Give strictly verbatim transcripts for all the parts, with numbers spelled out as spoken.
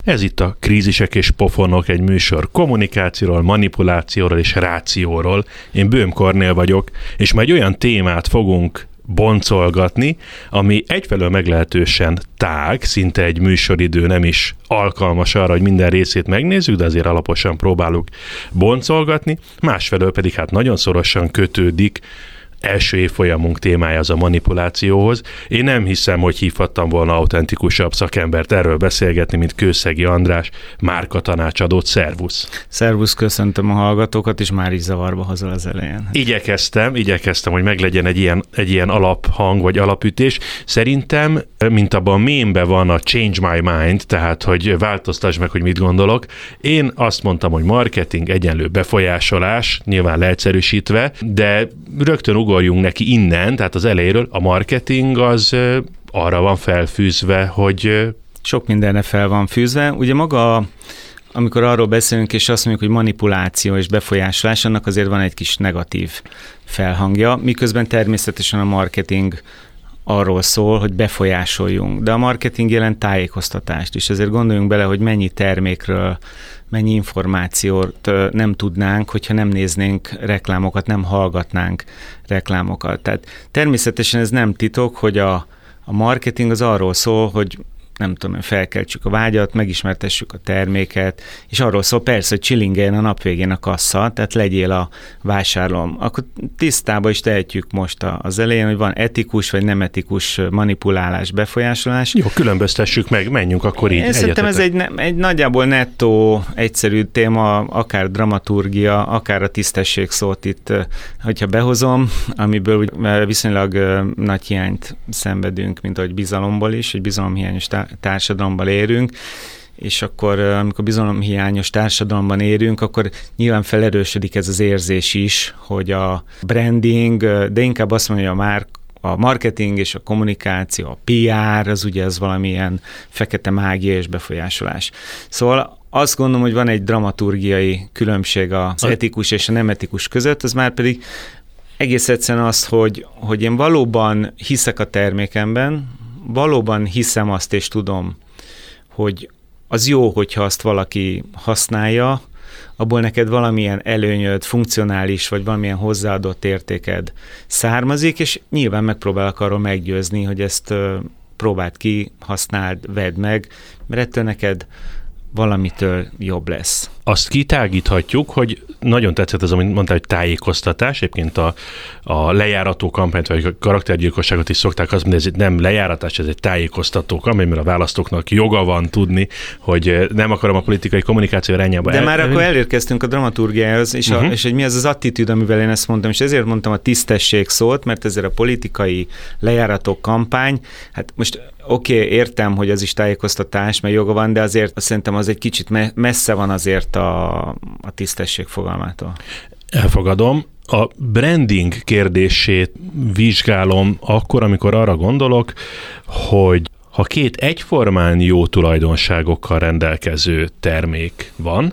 Ez itt a Krízisek és Pofonok, egy műsor kommunikációról, manipulációról és rációról. Én Böhm Kornél vagyok, és majd olyan témát fogunk boncolgatni, ami egyfelől meglehetősen tág, szinte egy műsoridő nem is alkalmas arra, hogy minden részét megnézzük, de azért alaposan próbáljuk boncolgatni, másfelől pedig hát nagyon szorosan kötődik első évfolyamunk témája az a manipulációhoz. Én nem hiszem, hogy hívhattam volna autentikusabb szakembert erről beszélgetni, mint Kőszegi András, márkatanácsadót. Szervusz! Szervusz, köszöntöm a hallgatókat, és már is zavarba hozol az elején. Igyekeztem, igyekeztem, hogy meglegyen egy ilyen, egy ilyen alaphang, vagy alapütés. Szerintem, mint abban a mémben van a change my mind, tehát, hogy változtass meg, hogy mit gondolok. Én azt mondtam, hogy marketing egyenlő befolyásolás, nyilván leegyszerűsítve, de rögtön ugorjunk neki innen, tehát az elejéről. A marketing az arra van felfűzve, hogy... Sok mindenre fel van fűzve. Ugye maga, amikor arról beszélünk, és azt mondjuk, hogy manipuláció és befolyásolás, annak azért van egy kis negatív felhangja, miközben természetesen a marketing arról szól, hogy befolyásoljunk. De a marketing jelent tájékoztatást is. Ezért gondoljunk bele, hogy mennyi termékről, mennyi információt nem tudnánk, hogyha nem néznénk reklámokat, nem hallgatnánk reklámokat. Tehát természetesen ez nem titok, hogy a, a marketing az arról szól, hogy nem tudom, felkeltsük a vágyat, megismertessük a terméket, és arról szól persze, hogy csilingeljen a nap végén a kassa, tehát legyél a vásárlóm. Akkor tisztába is tehetjük most az elején, hogy van etikus vagy nem etikus manipulálás, befolyásolás. Jó, különböztessük meg, menjünk akkor így. Én szerintem ez egy, egy nagyjából nettó, egyszerű téma, akár dramaturgia, akár a tisztesség szót itt, hogyha behozom, amiből viszonylag nagy hiányt szenvedünk, mint ahogy bizalomból is, egy bizalomhiányos társadalomban érünk, és akkor, amikor bizalomhiányos társadalomban érünk, akkor nyilván felerősödik ez az érzés is, hogy a branding, de inkább azt mondja, hogy a márk, a marketing és a kommunikáció, a pé er, az ugye az valamilyen fekete mágia és befolyásolás. Szóval azt gondolom, hogy van egy dramaturgiai különbség az etikus és a nem etikus között, az már pedig egész egyszerűen az, hogy, hogy én valóban hiszek a termékemben, valóban hiszem azt, és tudom, hogy az jó, hogyha azt valaki használja, abból neked valamilyen előnyöd, funkcionális, vagy valamilyen hozzáadott értéked származik, és nyilván megpróbálok arról meggyőzni, hogy ezt próbáld ki, használd, vedd meg, mert ettől neked valamitől jobb lesz. Azt kitágíthatjuk, hogy nagyon tetszett az, amit mondtál, hogy tájékoztatás, egyébként a, a lejárató kampányt, vagy a karaktergyilkosságot is szokták azt mondani, ez nem lejáratás, ez egy tájékoztató kampány, mert a választóknak joga van tudni, hogy nem akarom a politikai kommunikáció irányába. De el... már akkor elérkeztünk a dramaturgiához, és, uh-huh. a, és hogy mi az az attitűd, amivel én ezt mondtam, és ezért mondtam a tisztesség szót, mert ezért a politikai lejárató kampány, hát most oké, okay, értem, hogy az is tájékoztatás, mert joga van, de azért szerintem az egy kicsit messze van azért a, a tisztesség fogalmától. Elfogadom. A branding kérdését vizsgálom akkor, amikor arra gondolok, hogy ha két egyformán jó tulajdonságokkal rendelkező termék van,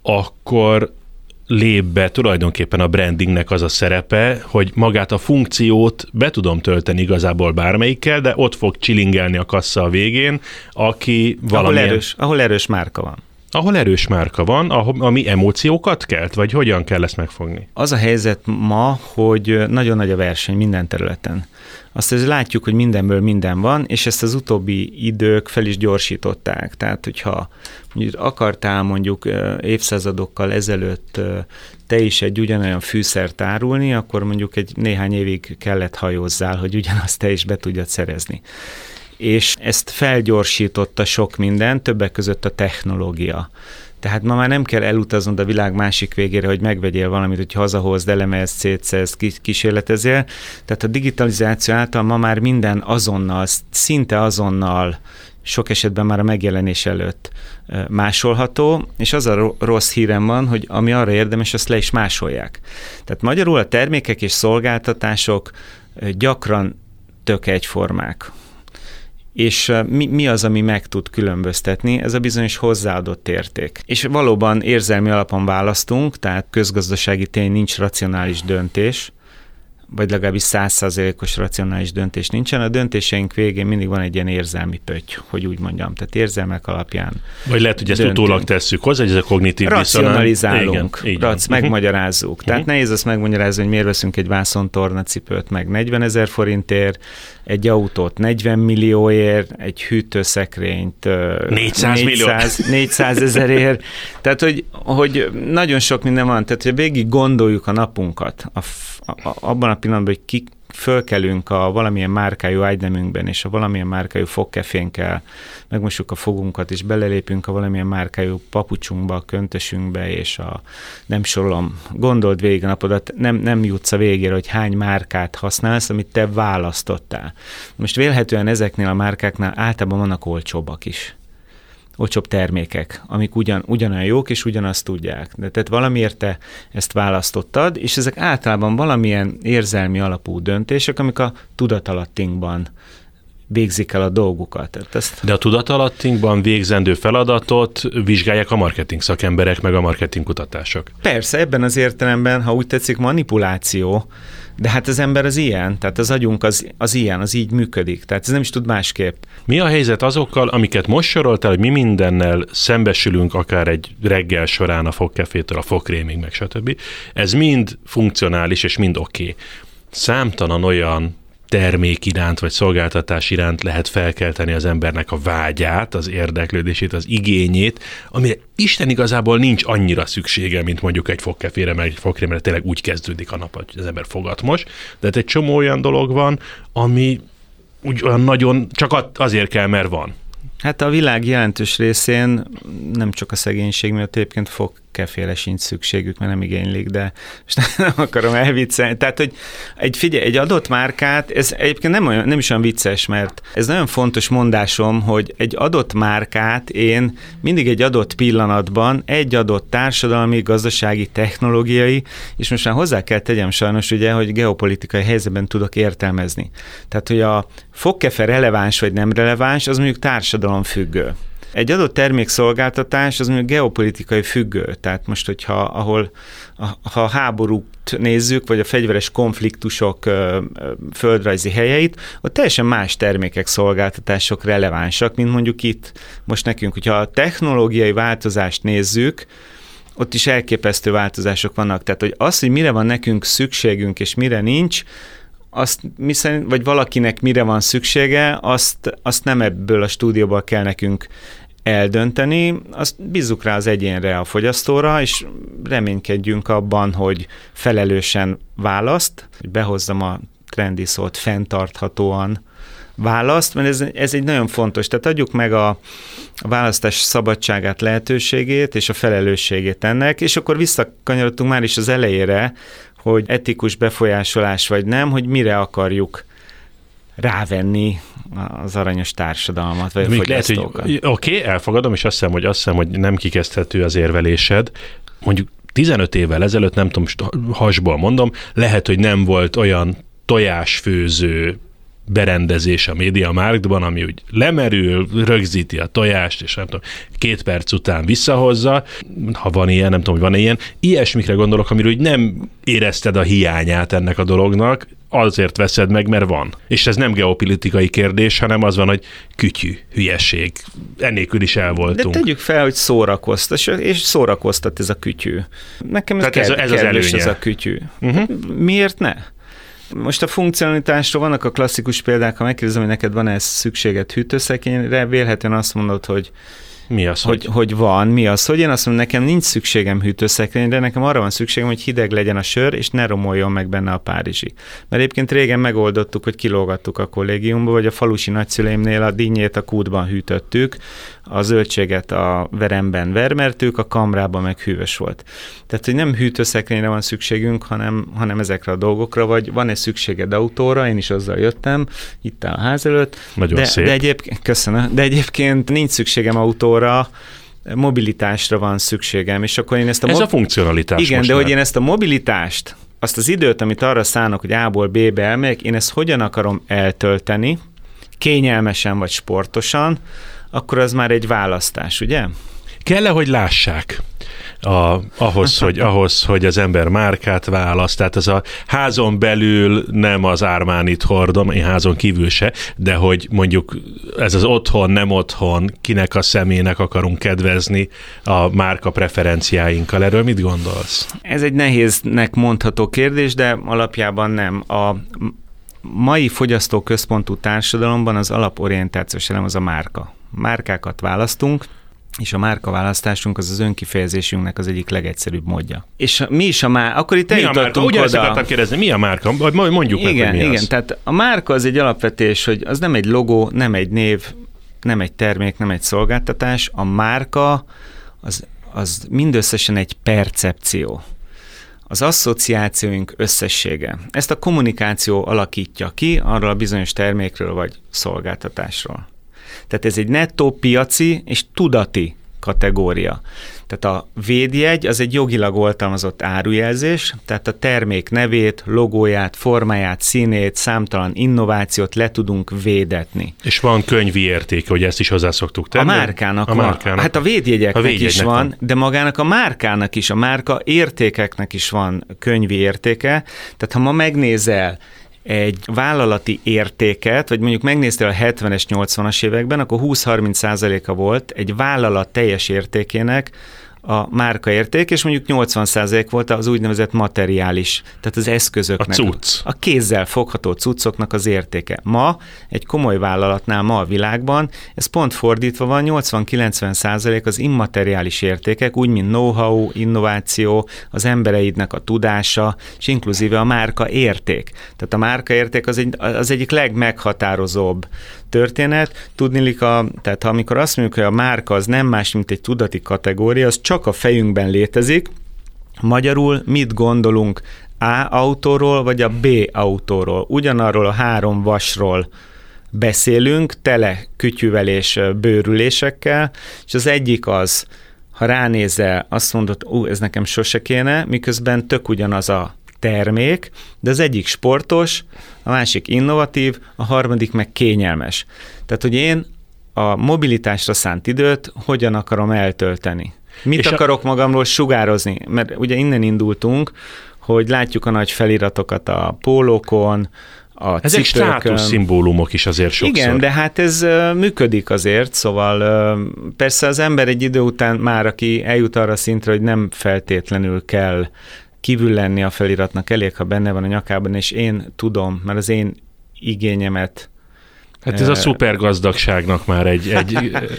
akkor lép be tulajdonképpen a brandingnek az a szerepe, hogy magát a funkciót be tudom tölteni igazából bármelyikkel, de ott fog csilingelni a kassa a végén, aki valamilyen... Ahol erős, ahol erős márka van. Ahol erős márka van, ami emóciókat kelt, vagy hogyan kell ezt megfogni? Az a helyzet ma, hogy nagyon nagy a verseny minden területen. Azt azért látjuk, hogy mindenből minden van, és ezt az utóbbi idők fel is gyorsították. Tehát, hogyha mondjuk akartál mondjuk évszázadokkal ezelőtt te is egy ugyanolyan fűszert árulni, akkor mondjuk egy néhány évig kellett hajózzál, hogy ugyanazt te is be tudjad szerezni. És ezt felgyorsította sok minden, többek között a technológia. Tehát ma már nem kell elutaznod a világ másik végére, hogy megvegyél valamit, hogy hazahozd, elemezd, szétszezd, kísérletezél. Tehát a digitalizáció által ma már minden azonnal, szinte azonnal, sok esetben már a megjelenés előtt másolható, és az a rossz hírem van, hogy ami arra érdemes, azt le is másolják. Tehát magyarul a termékek és szolgáltatások gyakran tök egyformák. És mi, mi az, ami meg tud különböztetni? Ez a bizonyos hozzáadott érték. És valóban érzelmi alapon választunk, tehát közgazdasági tény nincs racionális döntés, vagy legalábbis száz százalékos racionális döntés nincsen. A döntéseink végén mindig van egy ilyen érzelmi pötty, hogy úgy mondjam. Tehát érzelmek alapján vagy lehet, hogy ezt döntünk. Utólag tesszük hozzá, hogy ez a kognitív racionalizálunk, rac, megmagyarázzuk. Uh-huh. Tehát uh-huh. nehéz azt megmagyarázni, hogy miért veszünk egy vászontornacipőt meg negyvenezer forintért, egy autót negyven millióért, egy hűtőszekrényt négyszáz ezerért. Tehát, hogy, hogy nagyon sok minden van. Tehát, hogy végig gondoljuk a napunkat a, a, abban a pillanatban, hogy ki fölkelünk a valamilyen márkájú ágynemünkben, és a valamilyen márkájú fogkefénkkel megmossuk a fogunkat, és belelépünk a valamilyen márkájú papucsunkba, a köntösünkbe, és a nem sorolom, gondold végig a napodat, nem, nem jutsz a végére, hogy hány márkát használsz, amit te választottál. Most vélhetően ezeknél a márkáknál általában vannak olcsóbbak is. Olcsóbb termékek, amik ugyan, ugyanolyan jók, és ugyanazt tudják. De tehát valamiért te ezt választottad, és ezek általában valamilyen érzelmi alapú döntések, amik a tudatalattinkban végzik el a dolgukat. Tehát ezt... De a tudatalattinkban végzendő feladatot vizsgálják a marketing szakemberek, meg a marketing kutatások. Persze, ebben az értelemben, ha úgy tetszik, manipuláció, de hát az ember az ilyen, tehát az agyunk az, az ilyen, az így működik, tehát ez nem is tud másképp. Mi a helyzet azokkal, amiket most soroltál, hogy mi mindennel szembesülünk, akár egy reggel során a fogkefétől a fogkrémig, meg stb. Ez mind funkcionális, és mind oké. Okay. Számtalan olyan termék iránt, vagy szolgáltatás iránt lehet felkelteni az embernek a vágyát, az érdeklődését, az igényét, amire Isten igazából nincs annyira szüksége, mint mondjuk egy fogkefére, meg egy fogkrémre, tényleg úgy kezdődik a nap, hogy az ember fogat most. De hát egy csomó olyan dolog van, ami úgy olyan nagyon csak azért kell, mert van. Hát a világ jelentős részén nem csak a szegénység miatt egyébként fogkefére sincs szükségük, mert nem igénylik, de most nem akarom elviccelni. Tehát, hogy egy, figyelj, egy adott márkát, ez egyébként nem, olyan, nem is olyan vicces, mert ez nagyon fontos mondásom, hogy egy adott márkát én mindig egy adott pillanatban, egy adott társadalmi, gazdasági, technológiai, és most már hozzá kell tegyem sajnos, ugye, hogy geopolitikai helyzetben tudok értelmezni. Tehát, hogy a fogkefe releváns vagy nem releváns, az mondjuk társadalom függő. Egy adott termékszolgáltatás az mondjuk geopolitikai függő. Tehát most, hogyha ahol ha a háborút nézzük, vagy a fegyveres konfliktusok ö, ö, földrajzi helyeit, ott teljesen más termékek, szolgáltatások relevánsak, mint mondjuk itt most nekünk. Hogyha a technológiai változást nézzük, ott is elképesztő változások vannak. Tehát, hogy az, hogy mire van nekünk szükségünk, és mire nincs, azt mi szerint, vagy valakinek mire van szüksége, azt, azt nem ebből a stúdióból kell nekünk eldönteni, azt bízzuk rá az egyénre, a fogyasztóra, és reménykedjünk abban, hogy felelősen választ, hogy behozzam a trendi szót, fenntarthatóan választ, mert ez, ez egy nagyon fontos. Tehát adjuk meg a, a választás szabadságát, lehetőségét és a felelősségét ennek, és akkor visszakanyarodtunk már is az elejére, hogy etikus befolyásolás vagy nem, hogy mire akarjuk rávenni az aranyos társadalmat, vagy még a fogyasztókat. Oké, okay, elfogadom, és azt hiszem, hogy, azt hiszem, hogy nem kikezdhető az érvelésed. Mondjuk tizenöt évvel ezelőtt, nem tudom, hasból mondom, lehet, hogy nem volt olyan tojásfőző berendezés a MediaMarktban, ami úgy lemerül, rögzíti a tojást, és nem tudom, két perc után visszahozza, ha van ilyen, nem tudom, hogy van ilyen. Ilyesmikre gondolok, amiről úgy nem érezted a hiányát ennek a dolognak, azért veszed meg, mert van. És ez nem geopolitikai kérdés, hanem az van, hogy kütyű, hülyeség. Ennélkül is el voltunk. De tegyük fel, hogy szórakoztat, és szórakoztat ez a kütyű. Nekem ez, ez, ez az előnye. Ez a kütyű. Uh-huh. Miért ne? Most a funkcionalitásról vannak a klasszikus példák, ha megkérdezem, hogy neked van-e szükséged hűtőszekrényre, vélhetően azt mondod, hogy mi az, hogy, hogy? hogy van, mi az, hogy én azt mondom, nekem nincs szükségem hűtőszekrényre, nekem arra van szükségem, hogy hideg legyen a sör, és ne romoljon meg benne a párizsi. Mert egyébként régen megoldottuk, hogy kilógattuk a kollégiumba, vagy a falusi nagyszüleimnél a dinnyét a kútban hűtöttük, a zöldséget a veremben vermertük, a kamrában meg hűvös volt. Tehát, hogy nem hűtőszekrényre van szükségünk, hanem, hanem ezekre a dolgokra, vagy van-e szükséged autóra, én is azzal jöttem, itt áll a ház előtt. Nagyon de, szép. De egyébként, köszönöm, de egyébként nincs szükségem autóra, mobilitásra van szükségem, és akkor én ezt a... Ez mob... a funkcionalitás. Igen, de már. hogy én ezt a mobilitást, azt az időt, amit arra szánok, hogy A-ból B-be elmegyek, én ezt hogyan akarom eltölteni, kényelmesen vagy sportosan, akkor az már egy választás, ugye? Kell-e, hogy lássák? a, ahhoz, hogy, ahhoz, hogy az ember márkát választ. Tehát ez a házon belül nem az Armanit hordom, én házon kívül se, de hogy mondjuk ez az otthon, nem otthon, kinek a személynek akarunk kedvezni a márka preferenciáinkkal. Erről mit gondolsz? Ez egy nehéznek mondható kérdés, de alapjában nem. A mai fogyasztóközpontú társadalomban az alaporientációs elem az a márka. Márkákat választunk, és a márkaválasztásunk az az önkifejezésünknek az egyik legegyszerűbb módja. És mi is a márka? Akkor itt eljutottunk oda. Ugyan akartam kérdezni, mi a márka? Mondjuk igen, meg, hogy mi igen, az. tehát a márka az egy alapvetés, hogy az nem egy logó, nem egy név, nem egy termék, nem egy szolgáltatás. A márka az, az mindösszesen egy percepció. Az asszociációink összessége. Ezt a kommunikáció alakítja ki arról a bizonyos termékről vagy szolgáltatásról. Tehát ez egy nettó piaci és tudati kategória. Tehát a védjegy az egy jogilag oltalmazott árujelzés, tehát a termék nevét, logóját, formáját, színét, számtalan innovációt le tudunk védetni. És van könyvi értéke, hogy ezt is hozzá szoktuk tenni? A márkának a van. Márkának. Hát a védjegyeknek, a védjegynek is van, van, de magának a márkának is, a márka értékeknek is van könyvi értéke. Tehát ha ma megnézel egy vállalati értéket, vagy mondjuk megnéztél a hetvenes, nyolcvanas években, akkor húsz-harminc százaléka volt egy vállalat teljes értékének a márkaérték, és mondjuk nyolcvan százalék volt az úgynevezett materiális, tehát az eszközöknek. A cucc. A kézzel fogható cuccoknak az értéke. Ma egy komoly vállalatnál, ma a világban, ez pont fordítva van, nyolcvan-kilencven százalék az immateriális értékek, úgy, mint know-how, innováció, az embereidnek a tudása, és inkluzíve a márka érték. Tehát a márka érték az, egy, az egyik legmeghatározóbb történet. Tudniillik, a, tehát ha amikor azt mondjuk, hogy a márka az nem más, mint egy tudati kategória, az csak a fejünkben létezik. Magyarul mit gondolunk A autóról, vagy a B autóról? Ugyanarról a három vasról beszélünk, tele kütyűvel és bőrülésekkel, és az egyik az, ha ránézel, azt mondod, ú, ez nekem sose kéne, miközben tök ugyanaz a termék, de az egyik sportos, a másik innovatív, a harmadik meg kényelmes. Tehát, hogy én a mobilitásra szánt időt hogyan akarom eltölteni? Mit és akarok a... magamról sugározni? Mert ugye innen indultunk, hogy látjuk a nagy feliratokat a pólókon, a ezek cipőkön. státuszszimbólumok is azért sokszor. Igen, de hát ez uh, működik azért, szóval uh, persze az ember egy idő után már, aki eljut arra szintre, hogy nem feltétlenül kell kívül lenni a feliratnak, elég, ha benne van a nyakában, és én tudom, mert az én igényemet. Hát ez a szupergazdagságnak már egy, egy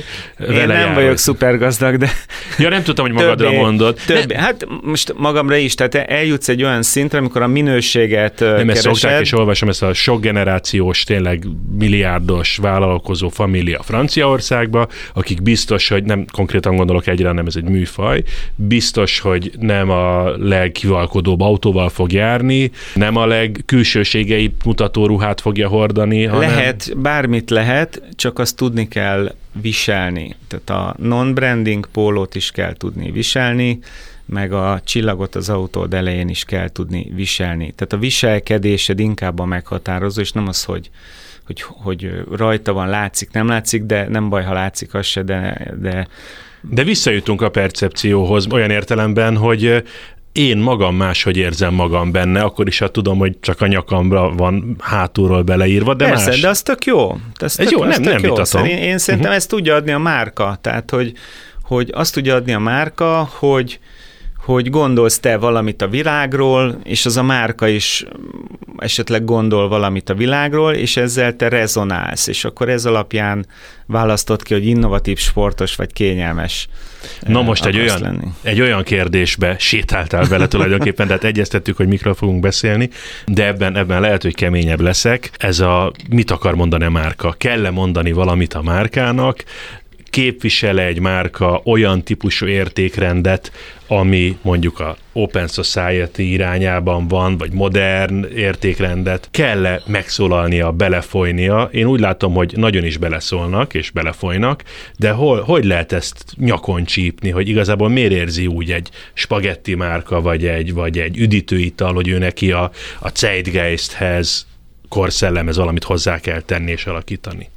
Én nem jár, vagyok szupergazdag, de... Ja, nem tudtam, hogy magadra többé, mondod. Többé. Hát most magamra is, tehát eljutsz egy olyan szintre, amikor a minőséget nem keresed. Nem, ezt szokták, és olvasom ezt a sok generációs, tényleg milliárdos vállalkozó família Franciaországba, akik biztos, hogy nem konkrétan gondolok egyre, nem ez egy műfaj, biztos, hogy nem a legkivalkodóbb autóval fog járni, nem a legkülsőségeit mutató ruhát fogja hordani, hanem... Lehet, bármit lehet, csak azt tudni kell viselni. Tehát a non-branding pólót is kell tudni viselni, meg a csillagot az autód elején is kell tudni viselni. Tehát a viselkedésed inkább a meghatározó, és nem az, hogy, hogy, hogy rajta van, látszik, nem látszik, de nem baj, ha látszik, az se, de... De, de visszajutunk a percepcióhoz olyan értelemben, hogy én magam máshogy érzem magam benne, akkor is, ha tudom, hogy csak a nyakamra van hátulról beleírva, de persze, más. de az tök jó. Ez tök, jó, nem, nem jó. vitatom. Én, én szerintem uh-huh. ezt tudja adni a márka. Tehát, hogy, hogy azt tudja adni a márka, hogy, hogy gondolsz te valamit a világról, és az a márka is esetleg gondol valamit a világról, és ezzel te rezonálsz, és akkor ez alapján választod ki, hogy innovatív, sportos vagy kényelmes. Na most egy olyan, egy olyan kérdésbe sétáltál vele tulajdonképpen, tehát egyeztettük, hogy mikről fogunk beszélni, de ebben, ebben lehet, hogy keményebb leszek. Ez a mit akar mondani a márka? Kell-e mondani valamit a márkának? Képvisel-e egy márka olyan típusú értékrendet, ami mondjuk a Open Society irányában van, vagy modern értékrendet, kell-e megszólalnia, belefolynia? Én úgy látom, hogy nagyon is beleszólnak, és belefolynak, de hol, hogy lehet ezt nyakon csípni, hogy igazából miért érzi úgy egy spagetti márka, vagy egy, vagy egy üdítőital, hogy ő neki a, a Zeitgeisthez, korszellemhez valamit hozzá kell tenni és alakítani?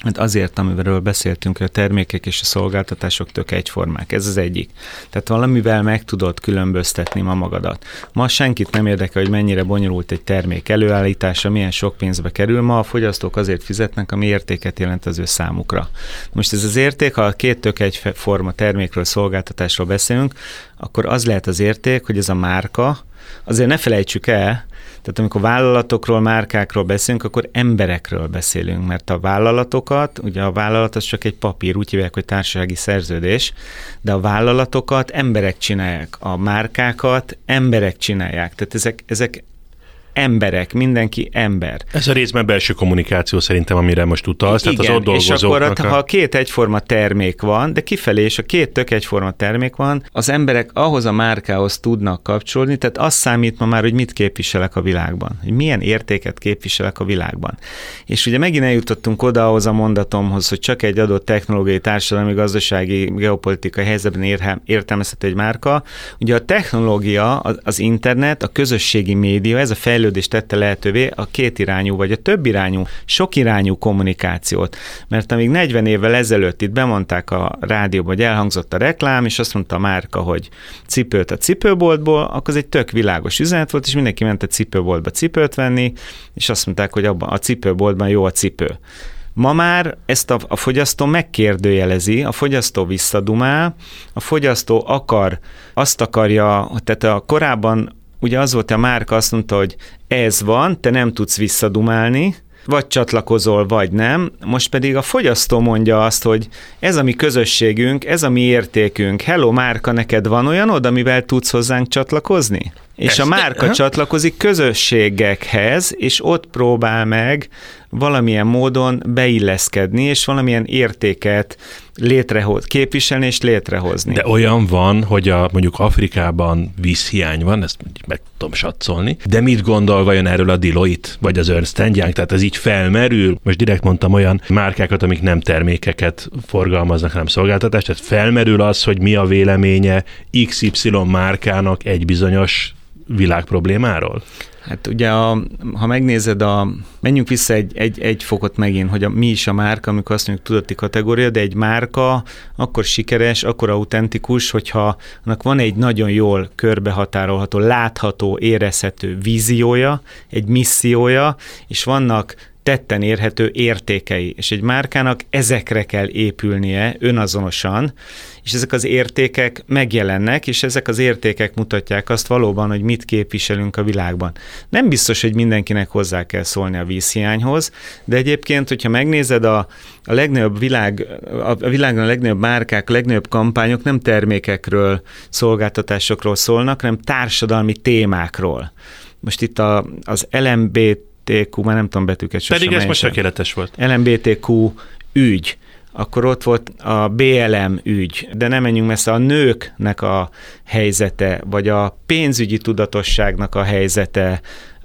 Mert azért, amiről beszéltünk, hogy a termékek és a szolgáltatások tök egyformák. Ez az egyik. Tehát valamivel meg tudod különböztetni ma magadat. Ma senkit nem érdekel, hogy mennyire bonyolult egy termék előállítása, milyen sok pénzbe kerül. Ma a fogyasztók azért fizetnek, ami értéket jelent az ő számukra. Most ez az érték, ha a két tök egyforma termékről, szolgáltatásról beszélünk, akkor az lehet az érték, hogy ez a márka, azért ne felejtsük el, tehát amikor vállalatokról, márkákról beszélünk, akkor emberekről beszélünk, mert a vállalatokat, ugye a vállalat az csak egy papír, úgy hívják, hogy társasági szerződés, de a vállalatokat emberek csinálják, a márkákat emberek csinálják, tehát ezek, ezek emberek, mindenki ember. Ez a részben belső kommunikáció szerintem, amire most utalsz, igen, tehát az ott dolgozóknak. És akkor, a... ha a két egyforma termék van, de kifelé és a két tök egyforma termék van, az emberek ahhoz a márkához tudnak kapcsolni, tehát az számít ma már, hogy mit képviselek a világban, hogy milyen értéket képviselek a világban. És ugye megint eljutottunk oda ahhoz a mondatomhoz, hogy csak egy adott technológiai, társadalmi, gazdasági, geopolitikai helyzetben értelmezhető egy márka. Ugye a technológia, az internet, a közösségi média, ez a fejlődés tette lehetővé a kétirányú, vagy a többirányú, sokirányú kommunikációt. Mert amíg negyven évvel ezelőtt itt bemondták a rádióba, hogy elhangzott a reklám, és azt mondta a márka, hogy cipőt a cipőboltból, akkor az egy tök világos üzenet volt, és mindenki ment a cipőboltba cipőt venni, és azt mondták, hogy abban a cipőboltban jó a cipő. Ma már ezt a, a fogyasztó megkérdőjelezi, a fogyasztó visszadumál, a fogyasztó akar, azt akarja, tehát a korábban ugye az volt, a márka azt mondta, hogy ez van, te nem tudsz visszadumálni, vagy csatlakozol, vagy nem. Most pedig a fogyasztó mondja azt, hogy ez a mi közösségünk, ez a mi értékünk. Hello, márka, neked van olyanod, amivel tudsz hozzánk csatlakozni? És ez a márka de, csatlakozik közösségekhez, és ott próbál meg valamilyen módon beilleszkedni, és valamilyen értéket létrehoz, képviselni és létrehozni. De olyan van, hogy a, mondjuk Afrikában vízhiány van, ezt meg tudom satszolni, de mit gondol vajon erről a Deloitte, vagy az Ernst and Young? Tehát ez így felmerül, most direkt mondtam olyan márkákat, amik nem termékeket forgalmaznak, hanem szolgáltatást, tehát felmerül az, hogy mi a véleménye iksz ipszilon márkának egy bizonyos világproblémáról? Hát ugye, a, ha megnézed, a, menjünk vissza egy, egy, egy fokot megint, hogy a, mi is a márka, amikor azt mondjuk tudati kategória, de egy márka akkor sikeres, akkor autentikus, hogyha annak van egy nagyon jól körbehatárolható, látható, érezhető víziója, egy missziója, és vannak tetten érhető értékei, és egy márkának ezekre kell épülnie önazonosan, és ezek az értékek megjelennek, és ezek az értékek mutatják azt valóban, hogy mit képviselünk a világban. Nem biztos, hogy mindenkinek hozzá kell szólni a vízhiányhoz, de egyébként, hogyha megnézed a, a legnagyobb világ, a világon a legnagyobb márkák, a legnagyobb kampányok nem termékekről, szolgáltatásokról szólnak, hanem társadalmi témákról. Most itt a, az el em bé té kú, már nem tudom betűket sosem. Pedig ez most tökéletes volt. el em bé té kú ügy, akkor ott volt a bé el em ügy, de nem menjünk messze, a nőknek a helyzete, vagy a pénzügyi tudatosságnak a helyzete,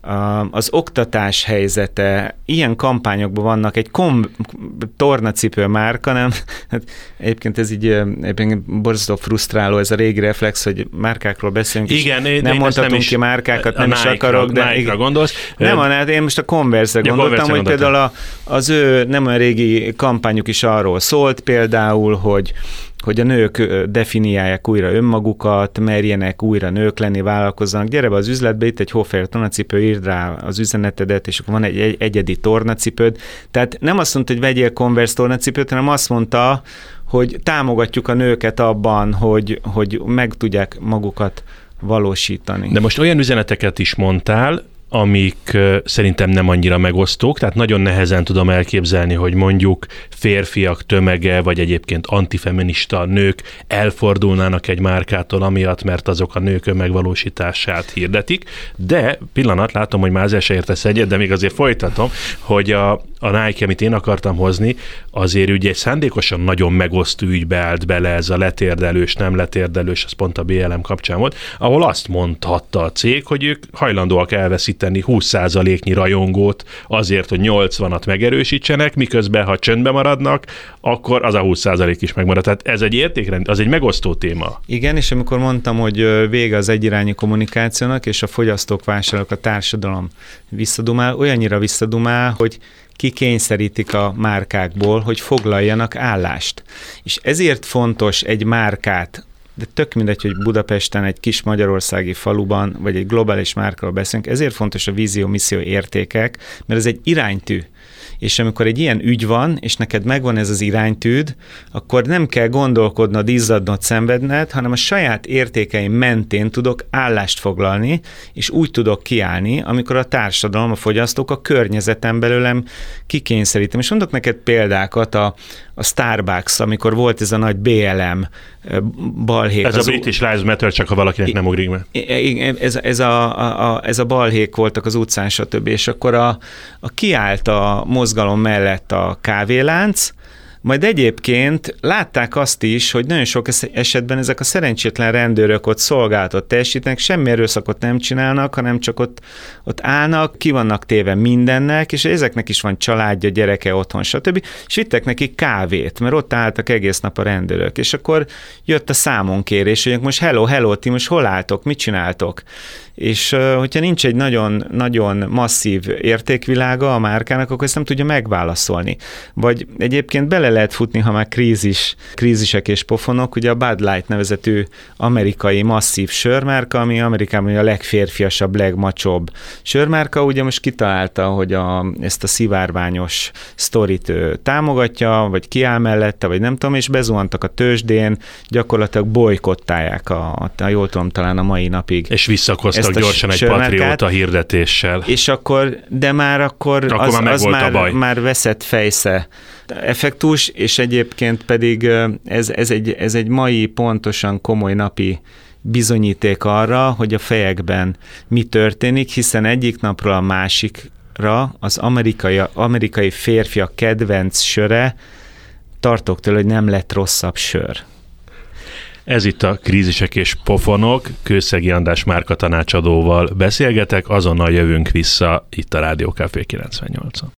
az oktatás helyzete, ilyen kampányokban vannak, egy kom, tornacipő márka, nem? Hát egyébként ez így egyébként borzasztó frusztráló, ez a régi reflex, hogy márkákról beszélünk, igen, és nem mondhatunk ki márkákat, nem is akarok, de... Nike-ra gondolsz? Nem, hát én most a Converse-re ja, gondoltam, hogy például a, az ő nem olyan régi kampányuk is arról szólt, például, hogy hogy a nők definiálják újra önmagukat, merjenek újra nők lenni, vállalkozzanak. Gyere be az üzletbe, itt egy Hofer tornacipő, írd rá az üzenetedet, és akkor van egy, egy egyedi tornacipőd. Tehát nem azt mondta, hogy vegyél Converse tornacipőt, hanem azt mondta, hogy támogatjuk a nőket abban, hogy, hogy meg tudják magukat valósítani. De most olyan üzeneteket is mondtál, amik szerintem nem annyira megosztók, tehát nagyon nehezen tudom elképzelni, hogy mondjuk férfiak tömege, vagy egyébként antifeminista nők elfordulnának egy márkától amiatt, mert azok a nők önmegvalósítását hirdetik, de pillanat, látom, hogy Mázer se értesz egyet, de még azért folytatom, hogy a, a Nike, amit én akartam hozni, azért ugye egy szándékosan nagyon megosztó ügybe állt bele ez a letérdelős, nem letérdelős, az pont a bé el em kapcsán volt, ahol azt mondhatta a cég, hogy ők hajlandóak elveszíteni húsz százaléknyi rajongót azért, hogy nyolcvanat megerősítsenek, miközben ha csöndbe maradnak, akkor az a húsz százalék is megmarad. Tehát ez egy értékrend, az egy megosztó téma. Igen, és amikor mondtam, hogy vége az egyirányú kommunikációnak, és a fogyasztók, vásárolók, a társadalom visszadumál, olyannyira visszadumál, hogy kikényszerítik a márkákból, hogy foglaljanak állást. És ezért fontos egy márkát, de tök mindegy, hogy Budapesten, egy kis magyarországi faluban, vagy egy globális márkáról beszélünk, ezért fontos a vízió, misszió, értékek, mert ez egy iránytű. És amikor egy ilyen ügy van, és neked megvan ez az iránytűd, akkor nem kell gondolkodnod, izzadnod, szenvedned, hanem a saját értékeim mentén tudok állást foglalni, és úgy tudok kiállni, amikor a társadalom, a fogyasztók, a környezetem belőlem kikényszerítem. És mondok neked példákat, a, a Starbucks, amikor volt ez a nagy bé el em balhék. Ez a British Lives Matter, csak ha valakinek nem ugrik meg. Ez, ez, a, a, a, ez a balhék voltak az utcán, stb. És akkor a, a kiállt a mozgalom mellett a kávélánc, majd egyébként látták azt is, hogy nagyon sok esetben ezek a szerencsétlen rendőrök ott szolgálatot teljesítenek, semmi erőszakot nem csinálnak, hanem csak ott, ott állnak, ki vannak téve mindennek, és ezeknek is van családja, gyereke otthon, stb. És vittek nekik kávét, mert ott álltak egész nap a rendőrök. És akkor jött a számonkérés, hogy most hello, hello, ti most hol álltok, mit csináltok? És hogyha nincs egy nagyon, nagyon masszív értékvilága a márkának, akkor ezt nem tudja megválaszolni. Vagy egyébként bele lehet futni, ha már krízis, krízisek és pofonok, ugye a Bud Light nevezetű amerikai masszív sörmárka, ami Amerikában a legférfiasabb, legmacsobb sörmárka, ugye most kitalálta, hogy a, ezt a szivárványos sztorit támogatja, vagy kiáll mellette, vagy nem tudom, és bezuhantak a tőzsdén, gyakorlatilag bolykottálják, a, a, jól tudom, talán a mai napig. És visszakoztak gyorsan egy patrióta hirdetéssel. És akkor, de már akkor, akkor az már, az már, már veszett fejsze effektus, és egyébként pedig ez, ez, egy, ez egy mai pontosan komoly napi bizonyíték arra, hogy a fejekben mi történik, hiszen egyik napról a másikra az amerikai, amerikai férfiak kedvenc söre, tartok tőle, hogy nem lett rosszabb sör. Ez itt a Krízisek és pofonok, Kőszegi András márkatanácsadóval beszélgetek, azonnal jövünk vissza itt a Rádió Café kilencvennyolcon.